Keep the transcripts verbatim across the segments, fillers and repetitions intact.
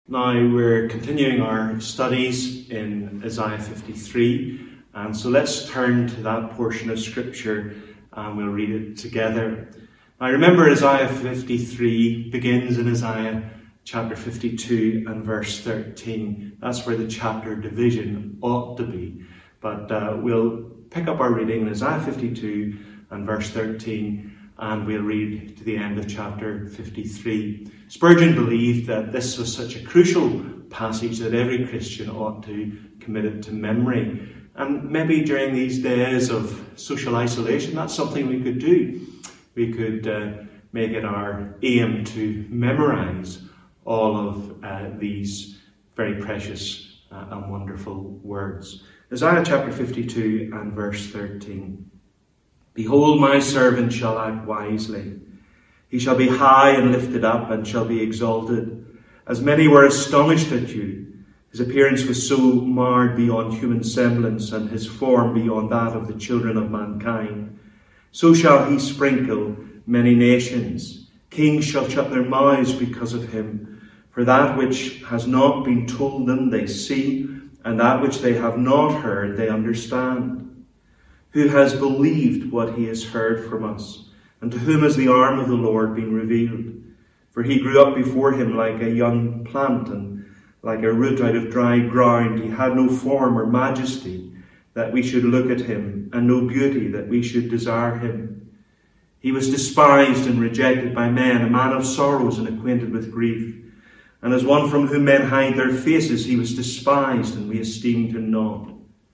Now we're continuing our studies in Isaiah fifty-three, and so let's turn to that portion of Scripture and we'll read it together. Now remember, Isaiah fifty-three begins in Isaiah chapter fifty-two and verse thirteen. That's where the chapter division ought to be. But uh, we'll pick up our reading in Isaiah fifty-two and verse thirteen, and we'll read to the end of chapter fifty-three. Spurgeon believed that this was such a crucial passage that every Christian ought to commit it to memory. And maybe during these days of social isolation, that's something we could do. We could uh, make it our aim to memorize all of uh, these very precious uh, and wonderful words. Isaiah chapter fifty-two and verse thirteen. Behold, my servant shall act wisely. He shall be high and lifted up and shall be exalted. As many were astonished at you, his appearance was so marred beyond human semblance and his form beyond that of the children of mankind. So shall he sprinkle many nations. Kings shall shut their mouths because of him. For that which has not been told them they see, and that which they have not heard they understand. Who has believed what he has heard from us? And to whom has the arm of the Lord been revealed? For he grew up before him like a young plant, and like a root out of dry ground. He had no form or majesty that we should look at him, and no beauty that we should desire him. He was despised and rejected by men, a man of sorrows and acquainted with grief. And as one from whom men hide their faces, he was despised, and we esteemed him not.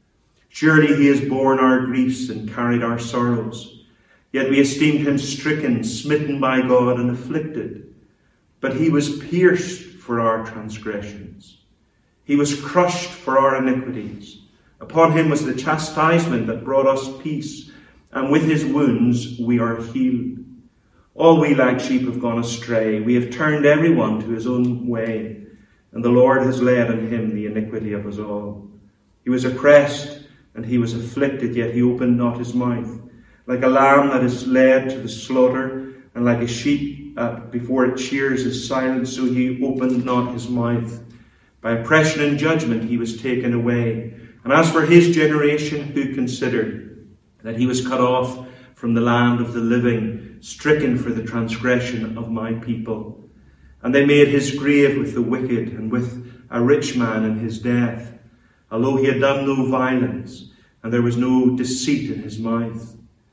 Surely he has borne our griefs and carried our sorrows. Yet we esteemed him stricken, smitten by God, and afflicted. But he was pierced for our transgressions. He was crushed for our iniquities. Upon him was the chastisement that brought us peace, and with his wounds we are healed. All we like sheep have gone astray. We have turned every one to his own way, and the Lord has laid on him the iniquity of us all. He was oppressed, and he was afflicted, yet he opened not his mouth. Like a lamb that is led to the slaughter, and like a sheep uh, before it shears is silent, so he opened not his mouth. By oppression and judgment he was taken away. And as for his generation, who considered that he was cut off from the land of the living, stricken for the transgression of my people. And they made his grave with the wicked, and with a rich man in his death, although he had done no violence, and there was no deceit in his mouth.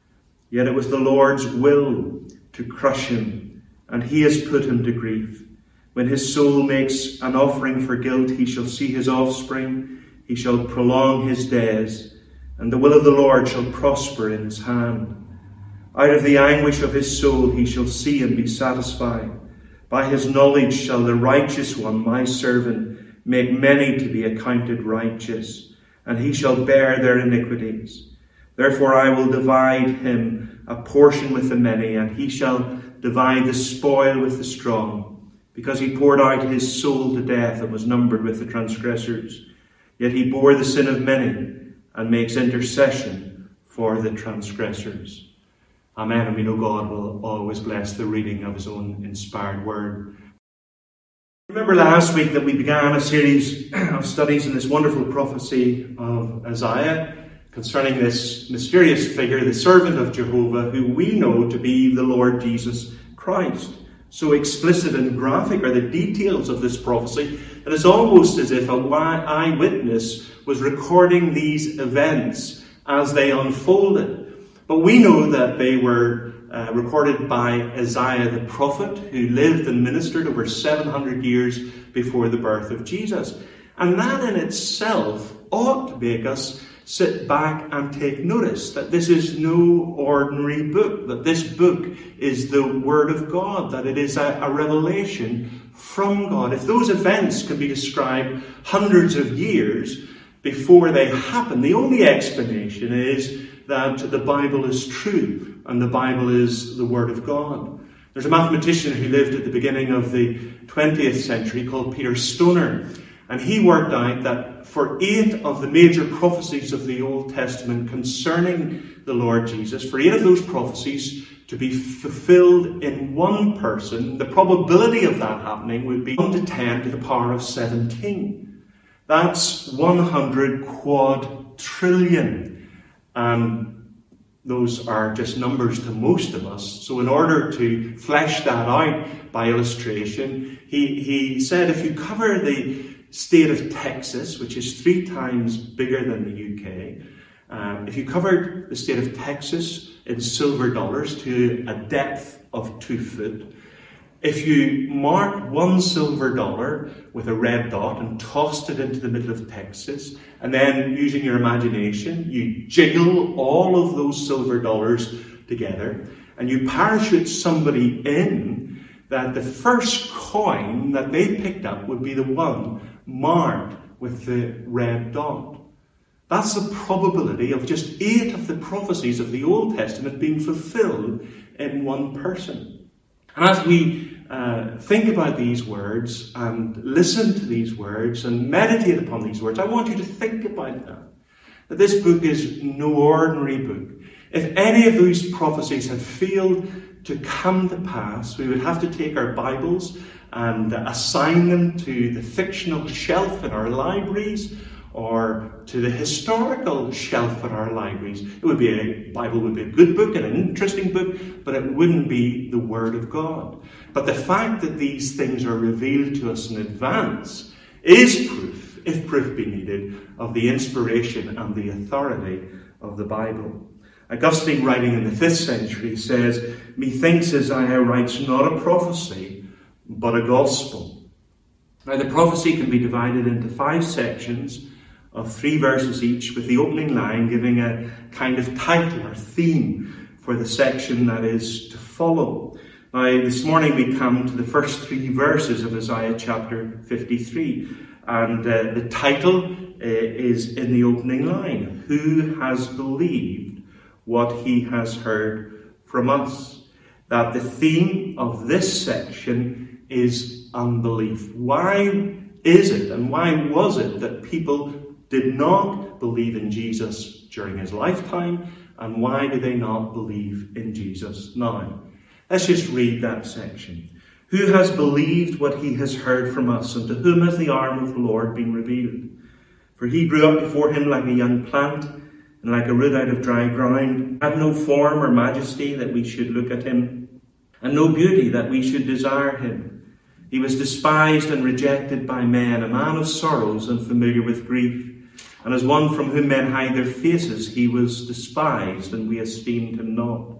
Yet it was the Lord's will to crush him, and he has put him to grief. When his soul makes an offering for guilt, he shall see his offspring, he shall prolong his days, and the will of the Lord shall prosper in his hand. Out of the anguish of his soul he shall see and be satisfied. By his knowledge shall the righteous one, my servant, make many to be accounted righteous, and he shall bear their iniquities. Therefore I will divide him a portion with the many, and he shall divide the spoil with the strong, because he poured out his soul to death and was numbered with the transgressors. Yet he bore the sin of many and makes intercession for the transgressors. Amen. And we know God will always bless the reading of his own inspired word. Remember last week that we began a series of studies in this wonderful prophecy of Isaiah concerning this mysterious figure, the servant of Jehovah, who we know to be the Lord Jesus Christ. So explicit and graphic are the details of this prophecy that it's almost as if an eyewitness was recording these events as they unfolded. But we know that they were uh, recorded by Isaiah the prophet, who lived and ministered over seven hundred years before the birth of Jesus. And that in itself ought to make us sit back and take notice that this is no ordinary book, that this book is the Word of God, that it is a, a revelation from God. If those events can be described hundreds of years before they happen, the only explanation is that the Bible is true and the Bible is the Word of God. There's a mathematician who lived at the beginning of the twentieth century called Peter Stoner, And he worked out that for eight of the major prophecies of the Old Testament concerning the Lord Jesus, for eight of those prophecies to be fulfilled in one person, the probability of that happening would be one to ten to the power of seventeen. That's one hundred quadrillion. And those are just numbers to most of us. So in order to flesh that out by illustration, he, he said if you cover the state of Texas, which is three times bigger than the U K, um, if you covered the state of Texas in silver dollars to a depth of two foot, if you marked one silver dollar with a red dot and tossed it into the middle of Texas, and then using your imagination, you jiggle all of those silver dollars together, and you parachute somebody in, that the first coin that they picked up would be the one marked with the red dot. That's the probability of just eight of the prophecies of the Old Testament being fulfilled in one person. And as we uh, think about these words and listen to these words and meditate upon these words, I want you to think about that. That this book is no ordinary book. If any of those prophecies had failed to come to pass, we would have to take our Bibles and assign them to the fictional shelf in our libraries or to the historical shelf in our libraries. It would be a Bible would be a good book and an interesting book, but it wouldn't be the Word of God. But the fact that these things are revealed to us in advance is proof, if proof be needed, of the inspiration and the authority of the Bible. Augustine, writing in the fifth century, says, "Methinks Isaiah writes not a prophecy, but a gospel." Now, the prophecy can be divided into five sections of three verses each, with the opening line giving a kind of title or theme for the section that is to follow. Now, this morning we come to the first three verses of Isaiah chapter fifty-three, and uh, the title uh, is in the opening line: "Who has believed what he has heard from us?" That the theme of this section is unbelief. Why is it and why was it that people did not believe in Jesus during his lifetime, and why do they not believe in Jesus now? Let's just read that section. "Who has believed what he has heard from us, and to whom has the arm of the Lord been revealed? For he grew up before him like a young plant, and like a root out of dry ground, had no form or majesty that we should look at him, and no beauty that we should desire him. He was despised and rejected by men, a man of sorrows and familiar with grief. And as one from whom men hide their faces, he was despised, and we esteemed him not."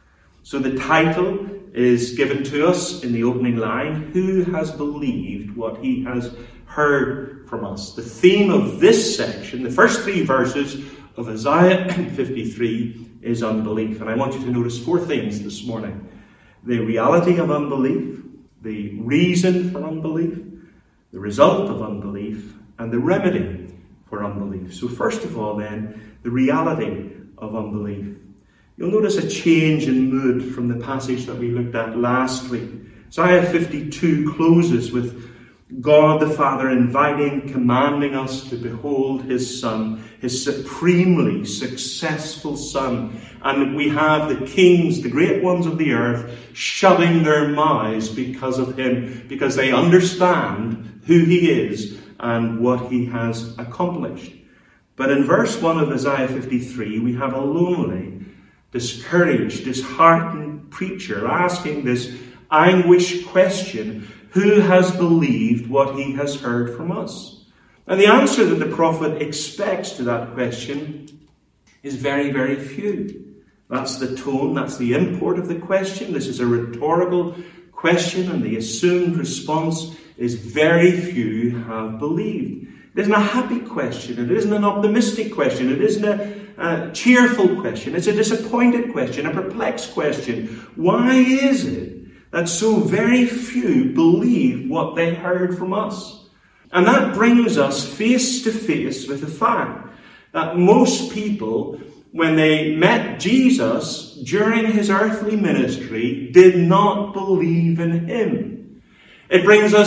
So the title is given to us in the opening line: "Who has believed what he has heard from us?" The theme of this section, the first three verses of Isaiah fifty-three, is unbelief. And I want you to notice four things this morning: the reality of unbelief, the reason for unbelief, the result of unbelief, and the remedy for unbelief. So first of all then, the reality of unbelief. You'll notice a change in mood from the passage that we looked at last week. Isaiah fifty-two closes with God the Father inviting, commanding us to behold his Son, his supremely successful Son. And we have the kings, the great ones of the earth, shutting their mouths because of him, because they understand who he is and what he has accomplished. But in verse one of Isaiah fifty-three, we have a lonely, discouraged, disheartened preacher asking this anguished question: who has believed what he has heard from us? And the answer that the prophet expects to that question is very, very few. That's the tone, that's the import of the question. This is a rhetorical question, and the assumed response is very few have believed. It isn't a happy question, it isn't an optimistic question, it isn't a, a cheerful question, it's a disappointed question, a perplexed question. Why is it that so very few believe what they heard from us? And that brings us face to face with the fact that most people, when they met Jesus during his earthly ministry, did not believe in him. It brings us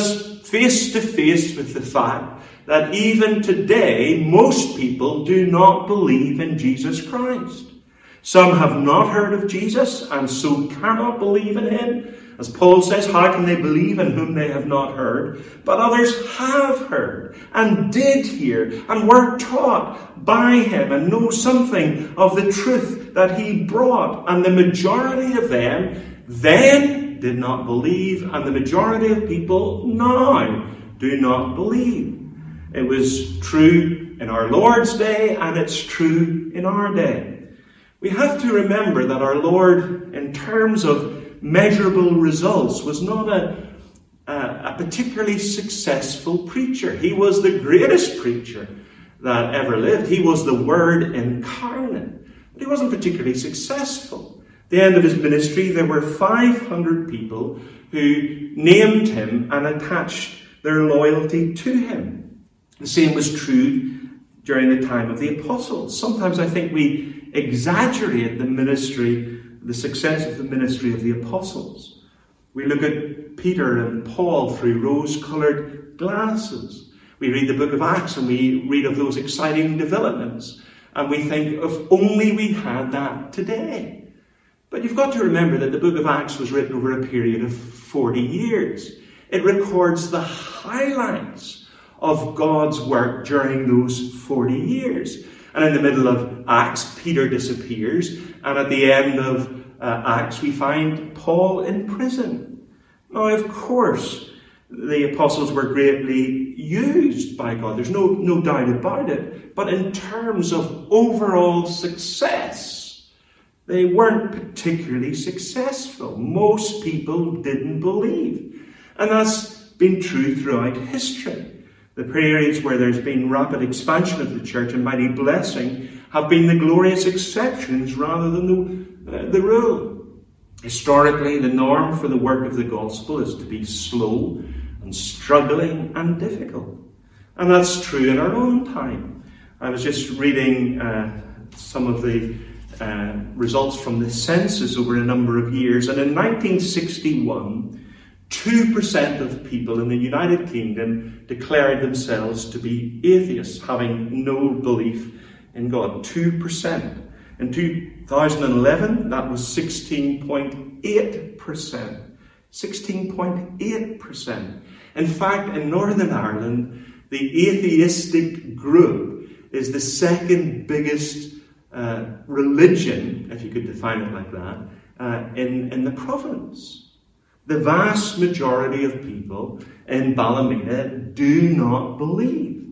face to face with the fact that even today, most people do not believe in Jesus Christ. Some have not heard of Jesus and so cannot believe in him. As Paul says, how can they believe in whom they have not heard? But others have heard and did hear and were taught by him and know something of the truth that he brought. And the majority of them then did not believe, and the majority of people now do not believe. It was true in our Lord's day, and it's true in our day. We have to remember that our Lord, in terms of measurable results, was not a, a, a particularly successful preacher. He was the greatest preacher that ever lived. He was the Word incarnate. But he wasn't particularly successful. At the end of his ministry, there were five hundred people who named him and attached their loyalty to him. The same was true during the time of the apostles. Sometimes I think we exaggerate the ministry, the success of the ministry of the apostles. We look at Peter and Paul through rose-coloured glasses. We read the book of Acts and we read of those exciting developments. And we think, if only we had that today. But you've got to remember that the book of Acts was written over a period of forty years. It records the highlights of God's work during those forty years. And in the middle of Acts, Peter disappears. And at the end of uh, Acts, we find Paul in prison. Now, of course, the apostles were greatly used by God. There's no, no doubt about it. But in terms of overall success, they weren't particularly successful. Most people didn't believe. And that's been true throughout history. The periods where there's been rapid expansion of the church and mighty blessing have been the glorious exceptions rather than the, uh, the rule. Historically, the norm for the work of the gospel is to be slow and struggling and difficult. And that's true in our own time. I was just reading uh, some of the uh, results from the census over a number of years. And in nineteen sixty-one, two percent of people in the United Kingdom declared themselves to be atheists, having no belief in God. two percent. In two thousand eleven, that was sixteen point eight percent. sixteen point eight percent. In fact, in Northern Ireland, the atheistic group is the second biggest uh, religion, if you could define it like that, uh, in, in the province. The vast majority of people in Ballymena do not believe.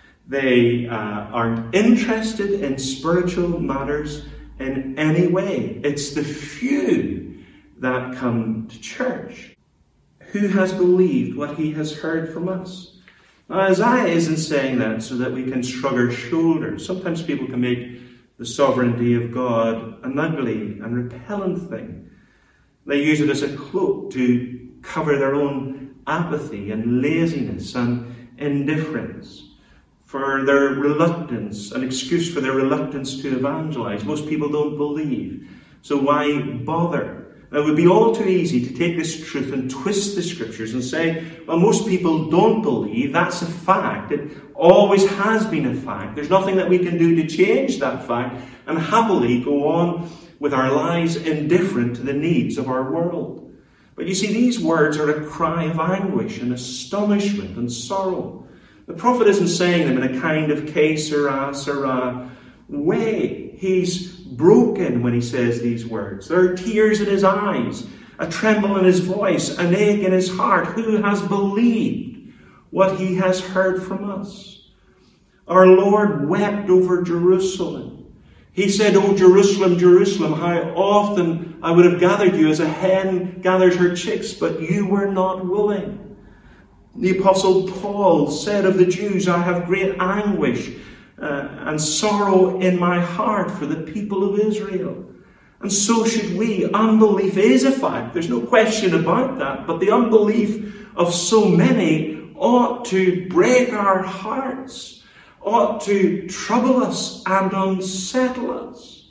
They uh, aren't interested in spiritual matters in any way. It's the few that come to church. Who has believed what he has heard from us? Now, Isaiah isn't saying that so that we can shrug our shoulders. Sometimes people can make the sovereignty of God an ugly and repellent thing. They use it as a cloak to cover their own apathy and laziness and indifference, for their reluctance, an excuse for their reluctance to evangelize. Most people don't believe, so why bother? Now, it would be all too easy to take this truth and twist the scriptures and say, well, most people don't believe, that's a fact. It always has been a fact. There's nothing that we can do to change that fact, and happily go on with our lives indifferent to the needs of our world. But you see, these words are a cry of anguish and astonishment and sorrow. The prophet isn't saying them in a kind of que sera, sera way. He's broken when he says these words. There are tears in his eyes, a tremble in his voice, an ache in his heart. Who has believed what he has heard from us? Our Lord wept over Jerusalem. He said, "Oh, Jerusalem, Jerusalem, how often I would have gathered you as a hen gathers her chicks, but you were not willing." The Apostle Paul said of the Jews, "I have great anguish uh, and sorrow in my heart for the people of Israel." And so should we. Unbelief is a fact. There's no question about that. But the unbelief of so many ought to break our hearts, ought to trouble us and unsettle us.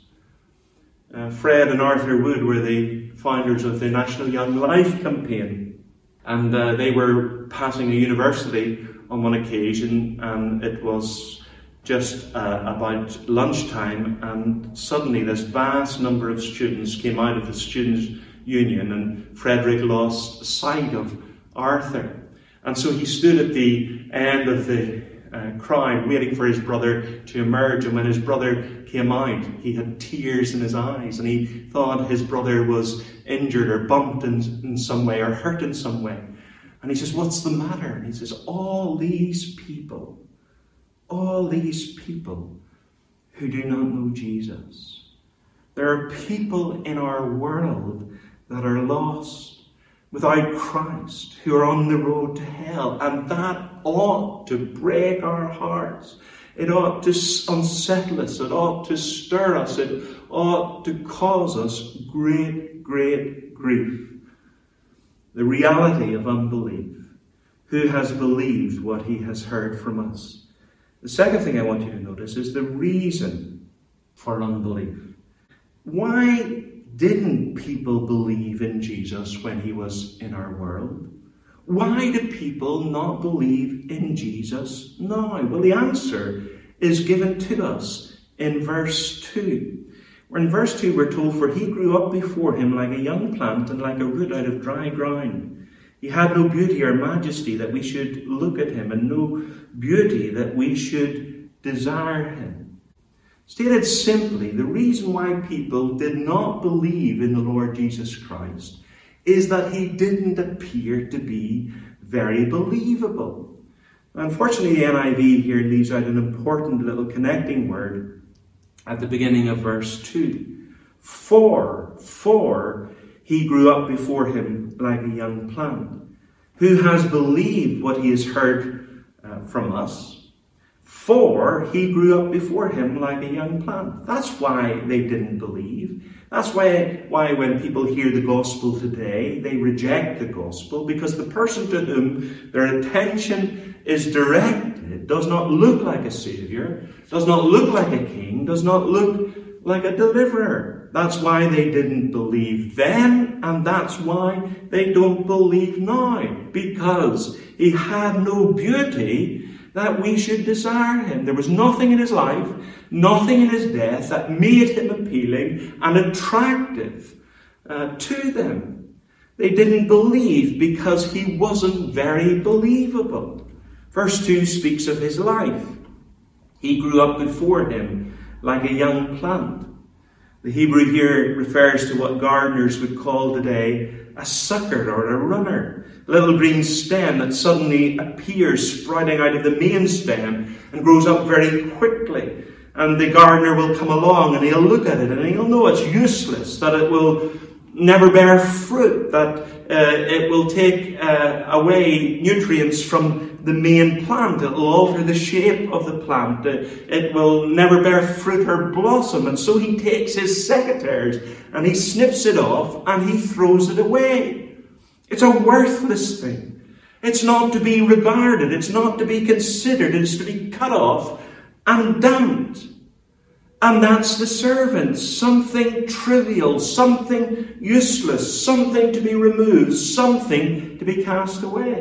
Uh, Fred and Arthur Wood were the founders of the National Young Life campaign. And uh, they were passing a university on one occasion, and it was just uh, about lunchtime, and suddenly this vast number of students came out of the students' union, and Frederick lost sight of Arthur. And so he stood at the end of the uh, crowd, waiting for his brother to emerge. And when his brother came out, he had tears in his eyes, and he thought his brother was injured or bumped in, in some way or hurt in some way. And he says, "What's the matter?" And he says, all these people, all these people who do not know Jesus. There are people in our world that are lost without Christ, who are on the road to hell. And that ought to break our hearts. It ought to unsettle us. It ought to stir us. It ought to cause us great, great grief. The reality of unbelief. Who has believed what he has heard from us? The second thing I want you to notice is the reason for unbelief. Why didn't people believe in Jesus when he was in our world? Why do people not believe in Jesus now? Well, the answer is given to us in verse two. Where in verse two we're told, "For he grew up before him like a young plant and like a root out of dry ground. He had no beauty or majesty that we should look at him, and no beauty that we should desire him." Stated simply, the reason why people did not believe in the Lord Jesus Christ is that he didn't appear to be very believable. Unfortunately, the N I V here leaves out an important little connecting word at the beginning of verse two. For, for he grew up before him like a young plant. Who has believed what he has heard uh, from us? For he grew up before him like a young plant. That's why they didn't believe. That's why, why when people hear the gospel today, they reject the gospel, because the person to whom their attention is directed does not look like a saviour, does not look like a king, does not look like a deliverer. That's why they didn't believe then, and that's why they don't believe now, because he had no beauty that we should desire him. There was nothing in his life, nothing in his death that made him appealing and attractive uh, to them. They didn't believe because he wasn't very believable. Verse two speaks of his life. He grew up before him like a young plant. The Hebrew here refers to what gardeners would call today a sucker or a runner. A little green stem that suddenly appears sprouting out of the main stem and grows up very quickly. And the gardener will come along and he'll look at it and he'll know it's useless, that it will never bear fruit, that uh, it will take uh, away nutrients from the main plant. It will alter the shape of the plant. It, it will never bear fruit or blossom. And so he takes his secateurs and he snips it off and he throws it away. It's a worthless thing. It's not to be regarded. It's not to be considered. It's to be cut off and dumped. And that's the servant. Something trivial, something useless, something to be removed, something to be cast away.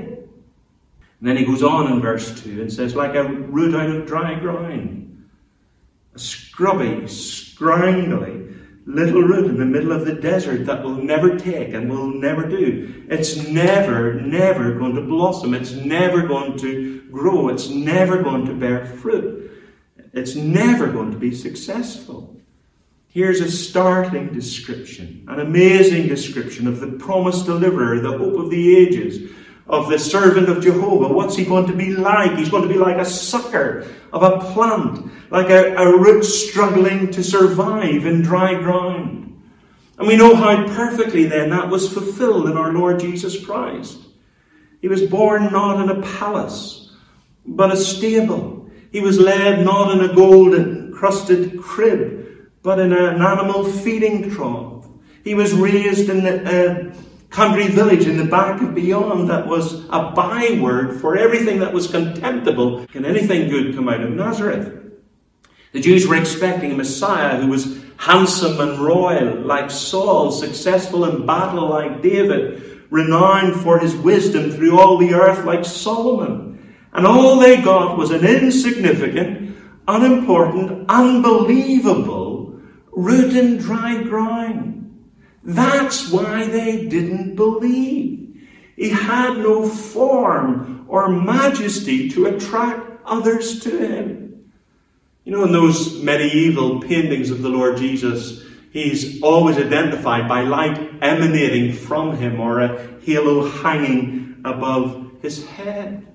And then he goes on in verse two and says, like a root out of dry ground, a scrubby, scrangly little root in the middle of the desert that will never take and will never do. It's never, never going to blossom. It's never going to grow. It's never going to bear fruit. It's never going to be successful. Here's a startling description, an amazing description of the promised deliverer, the hope of the ages, of the servant of Jehovah. What's he going to be like? He's going to be like a sucker of a plant, like a, a root struggling to survive in dry ground. And we know how perfectly then that was fulfilled in our Lord Jesus Christ. He was born not in a palace, but a stable. He was led not in a gold-encrusted crib, but in an animal feeding trough. He was raised in a country village in the back of beyond that was a byword for everything that was contemptible. Can anything good come out of Nazareth? The Jews were expecting a Messiah who was handsome and royal like Saul, successful in battle like David, renowned for his wisdom through all the earth like Solomon. And all they got was an insignificant, unimportant, unbelievable root in dry ground. That's why they didn't believe. He had no form or majesty to attract others to him. You know, in those medieval paintings of the Lord Jesus, he's always identified by light emanating from him or a halo hanging above his head.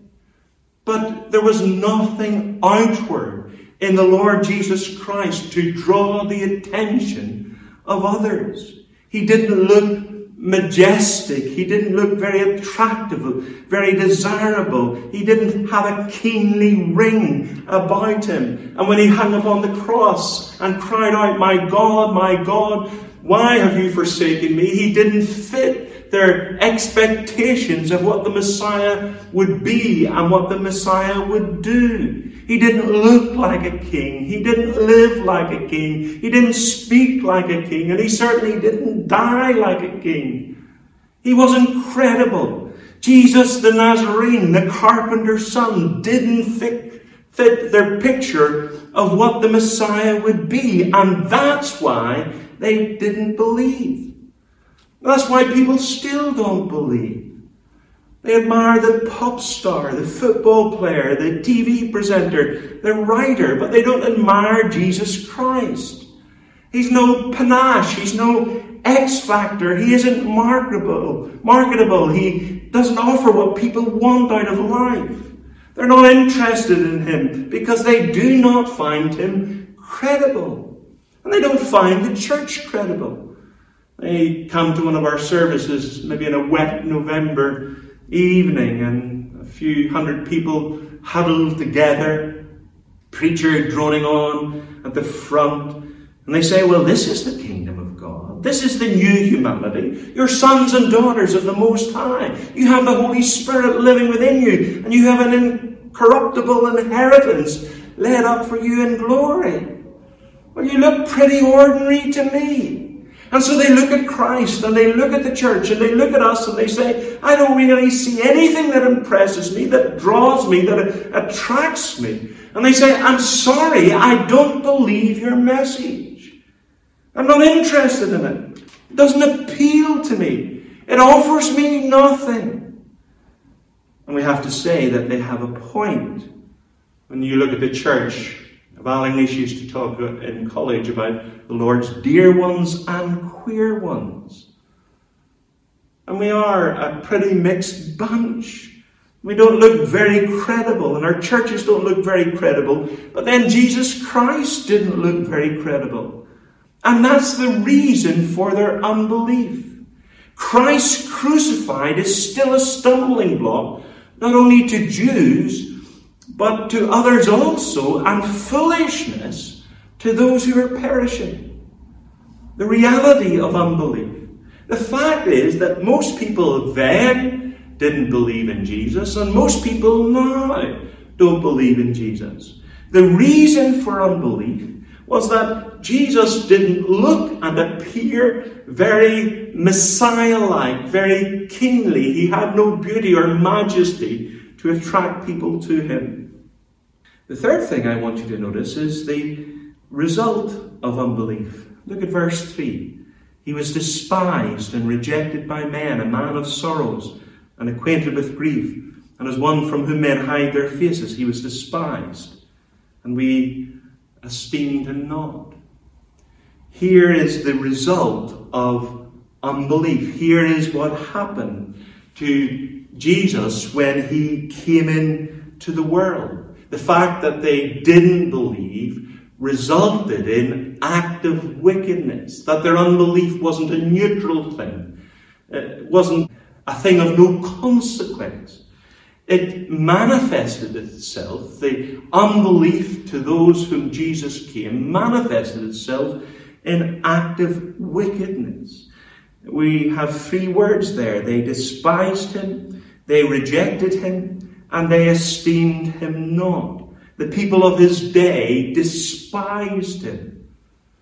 But there was nothing outward in the Lord Jesus Christ to draw the attention of others. He didn't look majestic. He didn't look very attractive, very desirable. He didn't have a kingly ring about him. And when he hung upon the cross and cried out, "My God, my God, why have you forsaken me?" he didn't fit their expectations of what the Messiah would be and what the Messiah would do. He didn't look like a king. He didn't live like a king. He didn't speak like a king. And he certainly didn't die like a king. He wasn't credible. Jesus the Nazarene, the carpenter's son, didn't fit, fit their picture of what the Messiah would be. And that's why they didn't believe. That's why people still don't believe. They admire the pop star, the football player, the T V presenter, the writer, but they don't admire Jesus Christ. He's no panache. He's no X factor. He isn't marketable. Marketable. He doesn't offer what people want out of life. They're not interested in him because they do not find him credible. And they don't find the church credible. They come to one of our services, maybe in a wet November evening, and a few hundred people huddled together, preacher droning on at the front, and they say, "Well, this is the kingdom of God. This is the new humanity. You're sons and daughters of the Most High. You have the Holy Spirit living within you, and you have an incorruptible inheritance laid up for you in glory. Well, you look pretty ordinary to me." And so they look at Christ, and they look at the church, and they look at us, and they say, "I don't really see anything that impresses me, that draws me, that attracts me." And they say, "I'm sorry, I don't believe your message. I'm not interested in it. It doesn't appeal to me. It offers me nothing." And we have to say that they have a point. When you look at the church, Val English used to talk in college about the Lord's dear ones and queer ones. And we are a pretty mixed bunch. We don't look very credible, and our churches don't look very credible. But then Jesus Christ didn't look very credible. And that's the reason for their unbelief. Christ crucified is still a stumbling block, not only to Jews, but to others also, and foolishness to those who are perishing. The reality of unbelief. The fact is that most people then didn't believe in Jesus, and most people now don't believe in Jesus. The reason for unbelief was that Jesus didn't look and appear very Messiah-like, very kingly. He had no beauty or majesty to attract people to him. The third thing I want you to notice is the result of unbelief. Look at verse three. He was despised and rejected by men, a man of sorrows and acquainted with grief, and as one from whom men hide their faces. He was despised, and we esteemed him not. Here is the result of unbelief. Here is what happened to Jesus when he came into the world. The fact that they didn't believe resulted in active wickedness, that their unbelief wasn't a neutral thing. It wasn't a thing of no consequence. It manifested itself, the unbelief to those whom Jesus came manifested itself in active wickedness. We have three words there. They despised him, they rejected him, and they esteemed him not. The people of his day despised him.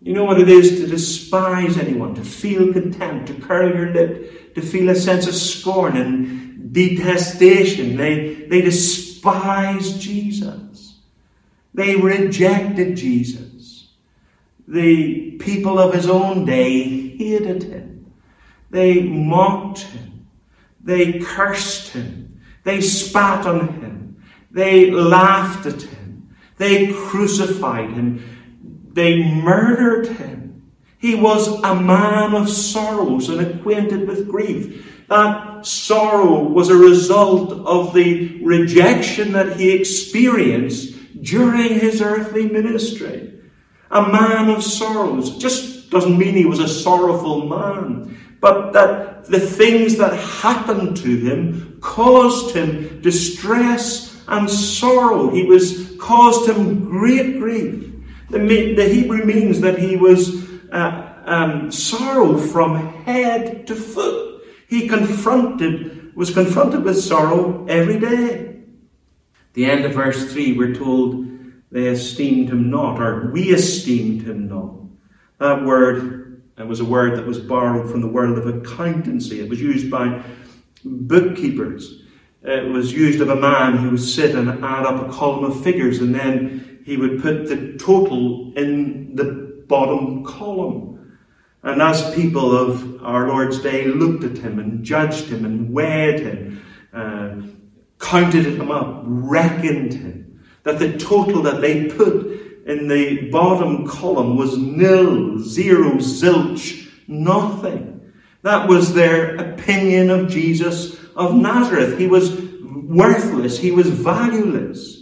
You know what it is to despise anyone, to feel contempt, to curl your lip, to feel a sense of scorn and detestation. They, they despised Jesus. They rejected Jesus. The people of his own day hated him. They mocked him. They cursed him. They spat on him. They laughed at him. They crucified him. They murdered him. He was a man of sorrows and acquainted with grief. That sorrow was a result of the rejection that he experienced during his earthly ministry. A man of sorrows just doesn't mean he was a sorrowful man, but that the things that happened to him caused him distress and sorrow. He was caused him great grief. The, the Hebrew means that he was uh, um, sorrow from head to foot. He confronted, was confronted with sorrow every day. The end of verse three, we're told they esteemed him not, or we esteemed him not. That word it was a word that was borrowed from the world of accountancy. It was used by bookkeepers. It was used of a man who would sit and add up a column of figures, and then he would put the total in the bottom column. And as people of our Lord's day looked at him and judged him and weighed him, uh, counted him up, reckoned him, that the total that they put in the bottom column was nil, zero, zilch, nothing. That was their opinion of Jesus of Nazareth. He was worthless. He was valueless.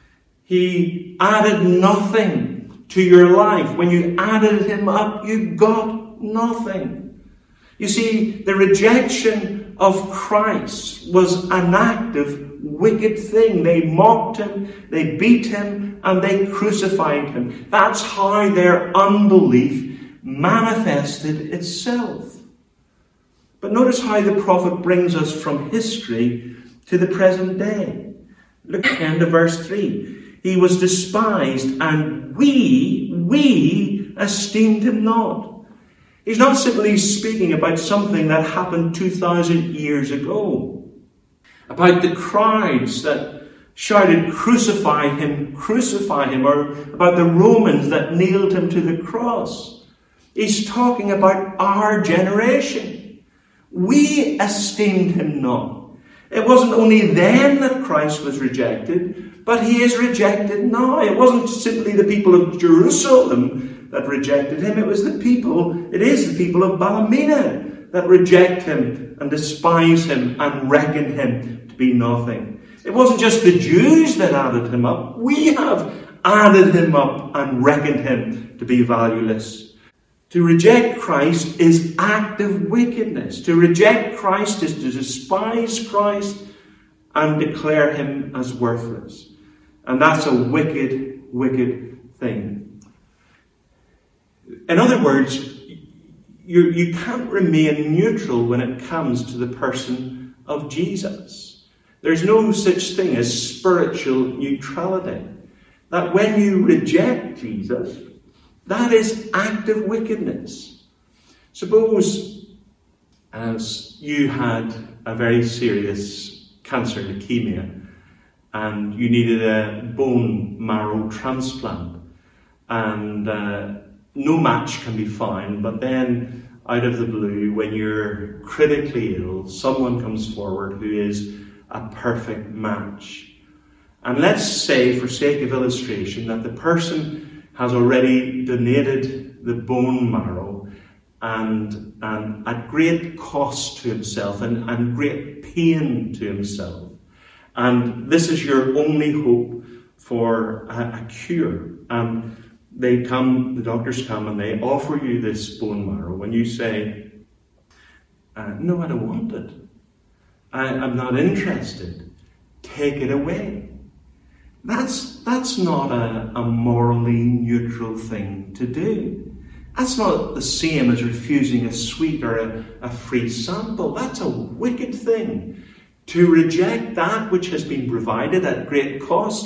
He added nothing to your life. When you added him up, you got nothing. You see, the rejection of Christ was an active, wicked thing. They mocked him, they beat him, and they crucified him. That's how their unbelief manifested itself. But notice how the prophet brings us from history to the present day. Look again to verse three. He was despised, and we, we esteemed him not. He's not simply speaking about something that happened two thousand years ago. About the crowds that shouted, crucify him, crucify him, or about the Romans that nailed him to the cross. He's talking about our generation. We esteemed him not. It wasn't only then that Christ was rejected, but he is rejected now. It wasn't simply the people of Jerusalem that rejected him. It was the people, it is the people of Ballymena that reject him and despise him and reckon him to be nothing. It wasn't just the Jews that added him up. We have added him up and reckoned him to be valueless. To reject Christ is active wickedness. To reject Christ is to despise Christ and declare him as worthless. And that's a wicked, wicked thing. In other words, you, you can't remain neutral when it comes to the person of Jesus. There's no such thing as spiritual neutrality. That when you reject Jesus, that is active wickedness. Suppose as you had a very serious cancer, leukemia, and you needed a bone marrow transplant, and uh, no match can be found, but then out of the blue, when you're critically ill, someone comes forward who is a perfect match. And let's say, for sake of illustration, that the person has already donated the bone marrow and, and at great cost to himself and, and great pain to himself. And this is your only hope for a, a cure. And they come, the doctors come and they offer you this bone marrow, and you say, uh, no, I don't want it. I, I'm not interested. Take it away. That's, that's not a, a morally neutral thing to do. That's not the same as refusing a sweet or a, a free sample. That's a wicked thing. To reject that which has been provided at great cost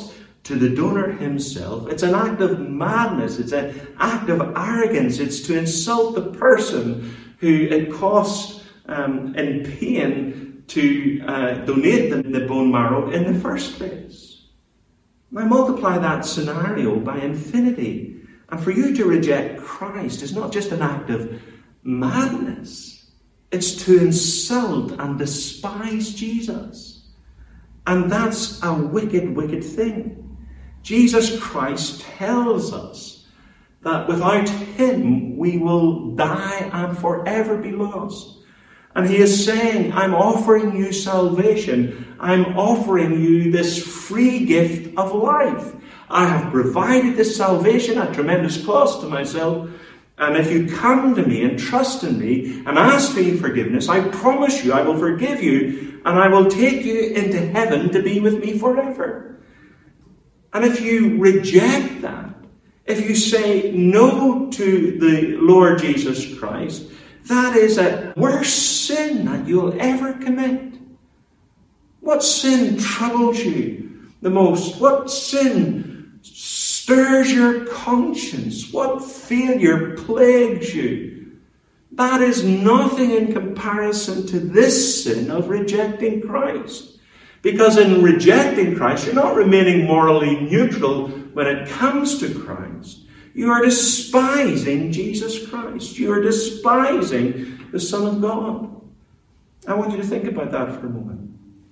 to the donor himself. It's an act of madness. It's an act of arrogance. It's to insult the person who it costs um, in pain to uh, donate the, the bone marrow in the first place. Now multiply that scenario by infinity. And for you to reject Christ is not just an act of madness. It's to insult and despise Jesus. And that's a wicked, wicked thing. Jesus Christ tells us that without him we will die and forever be lost. And he is saying, I'm offering you salvation. I'm offering you this free gift of life. I have provided this salvation at tremendous cost to myself. And if you come to me and trust in me and ask for forgiveness, I promise you I will forgive you and I will take you into heaven to be with me forever. And if you reject that, if you say no to the Lord Jesus Christ, that is a worse sin that you'll ever commit. What sin troubles you the most? What sin stirs your conscience? What failure plagues you? That is nothing in comparison to this sin of rejecting Christ. Because in rejecting Christ, you're not remaining morally neutral when it comes to Christ. You are despising Jesus Christ. You are despising the Son of God. I want you to think about that for a moment.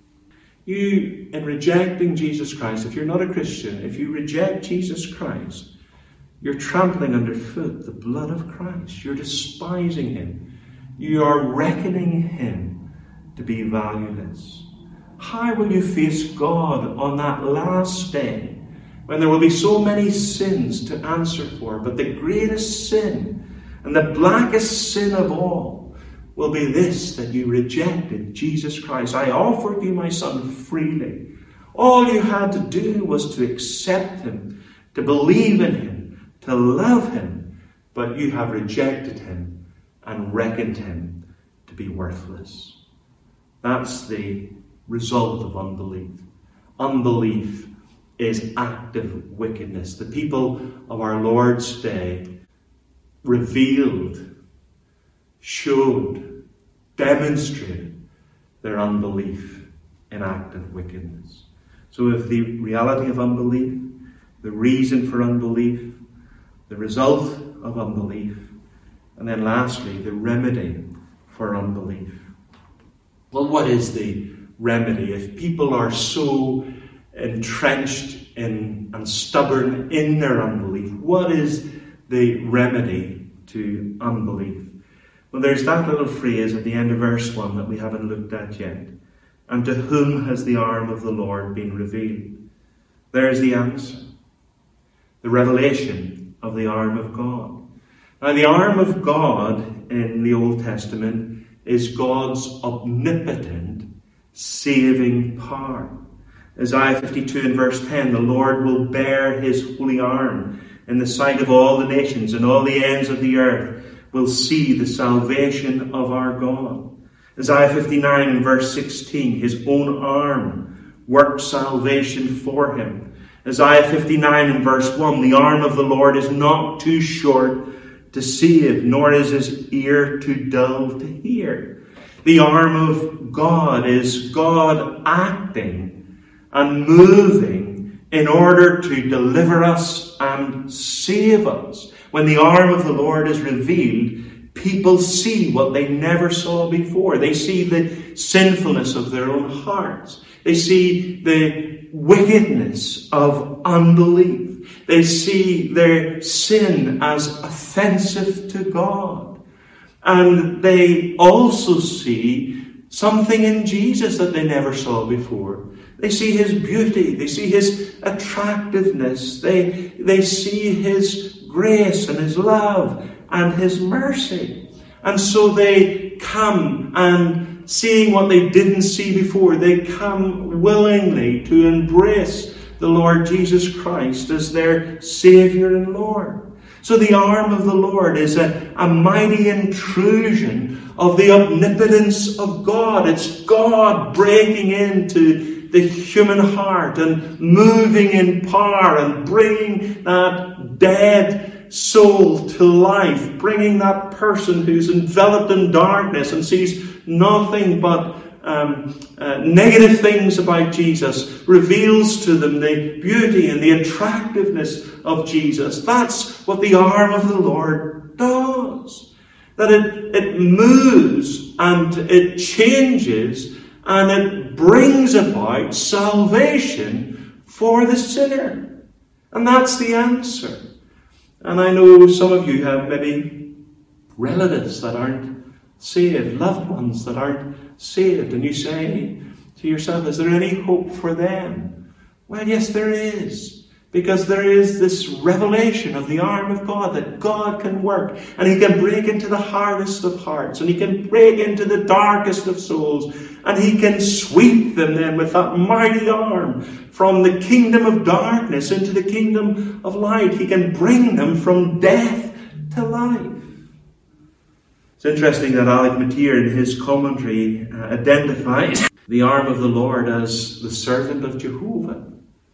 You, in rejecting Jesus Christ, if you're not a Christian, if you reject Jesus Christ, you're trampling underfoot the blood of Christ. You're despising him. You are reckoning him to be valueless. How will you face God on that last day when there will be so many sins to answer for? But the greatest sin and the blackest sin of all will be this, that you rejected Jesus Christ. I offered you my Son freely. All you had to do was to accept him, to believe in him, to love him. But you have rejected him and reckoned him to be worthless. That's the result of unbelief. Unbelief is active wickedness. The people of our Lord's day revealed, showed, demonstrated their unbelief in active wickedness. So if the reality of unbelief, the reason for unbelief, the result of unbelief, and then lastly, the remedy for unbelief. Well, what is the remedy? If people are so entrenched in and stubborn in their unbelief, what is the remedy to unbelief? Well, there's that little phrase at the end of verse one that we haven't looked at yet. And to whom has the arm of the Lord been revealed? There's the answer. The revelation of the arm of God. Now, the arm of God in the Old Testament is God's omnipotent saving power. Isaiah fifty-two and verse ten, the Lord will bear his holy arm in the sight of all the nations, and all the ends of the earth will see the salvation of our God. Isaiah fifty-nine and verse sixteen, his own arm worked salvation for him. Isaiah fifty-nine and verse one, the arm of the Lord is not too short to save, nor is his ear too dull to hear. The arm of God is God acting and moving in order to deliver us and save us. When the arm of the Lord is revealed, people see what they never saw before. They see the sinfulness of their own hearts. They see the wickedness of unbelief. They see their sin as offensive to God. And they also see something in Jesus that they never saw before. They see his beauty. They see his attractiveness. They, they see his grace and his love and his mercy. And so they come, and seeing what they didn't see before, they come willingly to embrace the Lord Jesus Christ as their Saviour and Lord. So the arm of the Lord is a, a mighty intrusion of the omnipotence of God. It's God breaking into the human heart and moving in power and bringing that dead soul to life, bringing that person who's enveloped in darkness and sees nothing but um, uh, negative things about Jesus, reveals to them the beauty and the attractiveness of Jesus. That's what the arm of the Lord does. That it, it moves and it changes and it brings about salvation for the sinner. And that's the answer. And I know some of you have maybe relatives that aren't saved, loved ones that aren't saved, and you say to yourself, is there any hope for them? Well, yes, there is. Because there is this revelation of the arm of God, that God can work, and He can break into the hardest of hearts, and He can break into the darkest of souls, and He can sweep them then with that mighty arm from the kingdom of darkness into the kingdom of light. He can bring them from death to life. It's interesting that Alec Motyer in his commentary uh, identified the arm of the Lord as the servant of Jehovah.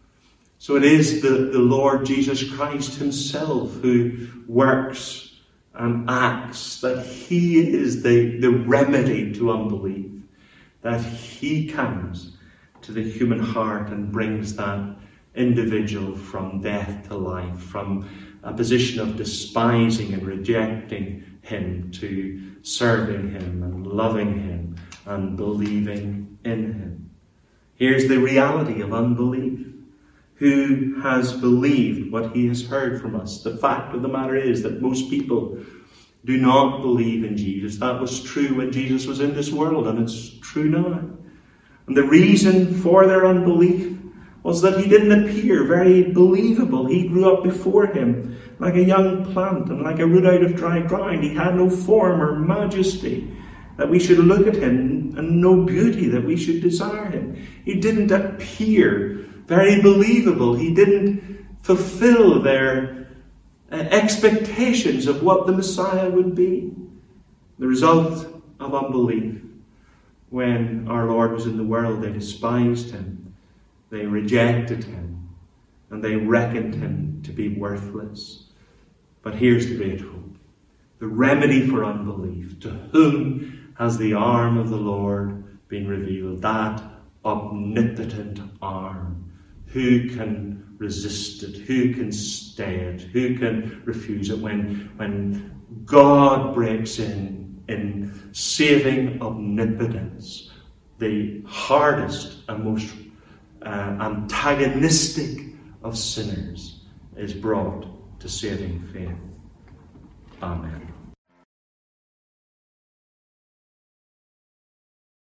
So it is the, the Lord Jesus Christ Himself who works and acts, that He is the, the remedy to unbelief, that He comes to the human heart and brings that individual from death to life, from a position of despising and rejecting Him to serving Him and loving Him and believing in Him. Here's the reality of unbelief. Who has believed what he has heard from us? The fact of the matter is that most people do not believe in Jesus. That was true when Jesus was in this world, and it's true now. And the reason for their unbelief was that He didn't appear very believable. He grew up before Him like a young plant and like a root out of dry ground. He had no form or majesty that we should look at Him, and no beauty that we should desire Him. He didn't appear very believable. He didn't fulfill their uh, expectations of what the Messiah would be. The result of unbelief: when our Lord was in the world, they despised Him, they rejected Him, and they reckoned Him to be worthless. But here's the great hope, the remedy for unbelief. To whom has the arm of the Lord been revealed? That omnipotent arm. Who can resist it? Who can stay it? Who can refuse it? When, when God breaks in, in saving omnipotence, the hardest and most uh, antagonistic of sinners is brought to saving faith. Amen.